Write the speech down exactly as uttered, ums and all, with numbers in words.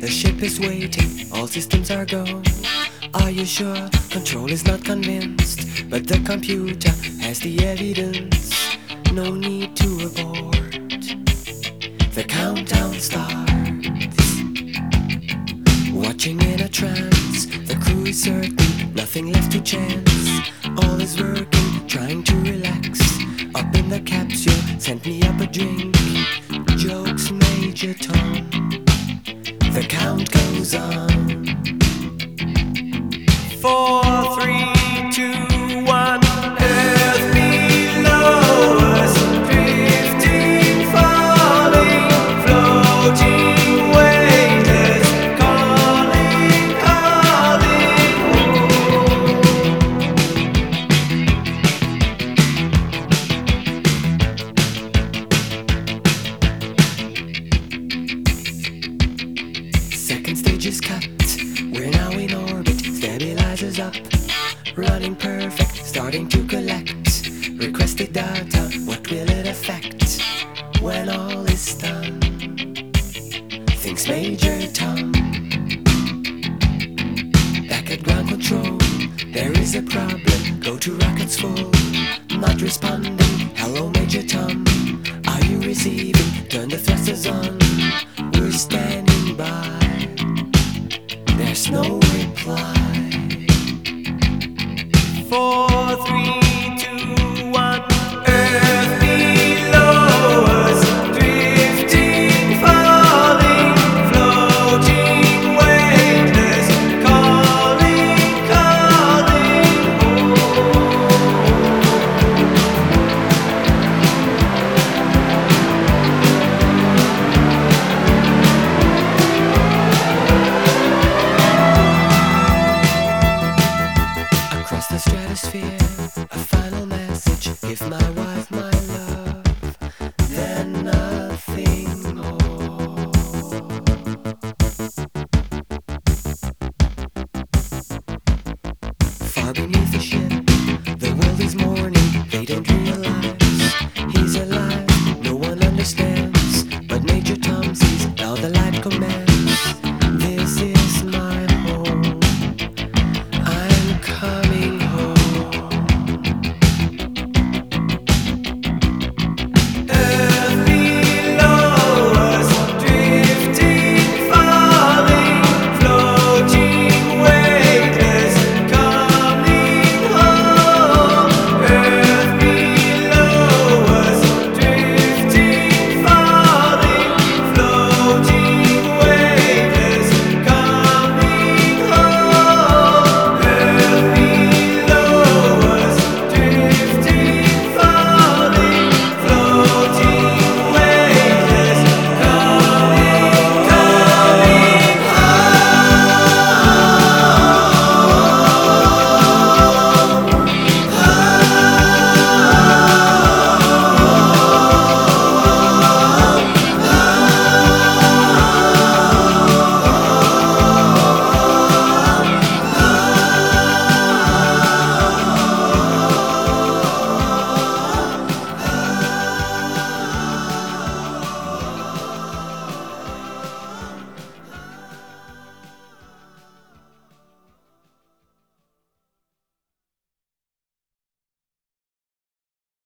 The ship is waiting, all systems are go. Are you sure? Control is not convinced, but the computer has the evidence. No need to abort. The countdown starts. Watching in a trance, the crew is certain, nothing left to chance. All is working, trying to relax. Up in the capsule, sent me up a drink. Jokes, Major Tom. The count goes on. Four, three, two, one. Earth below us, drifting, falling, floating, weightless, calling, calling home. Second stage is cut. We're now in orbit. Stabilizers up, running perfect, starting to collect requested data. What will it affect when all is done? Thinks Major Tom. Back at ground control, there is a problem. Go to rockets full, not responding. Hello Major Tom, are you receiving? Turn the thrusters on.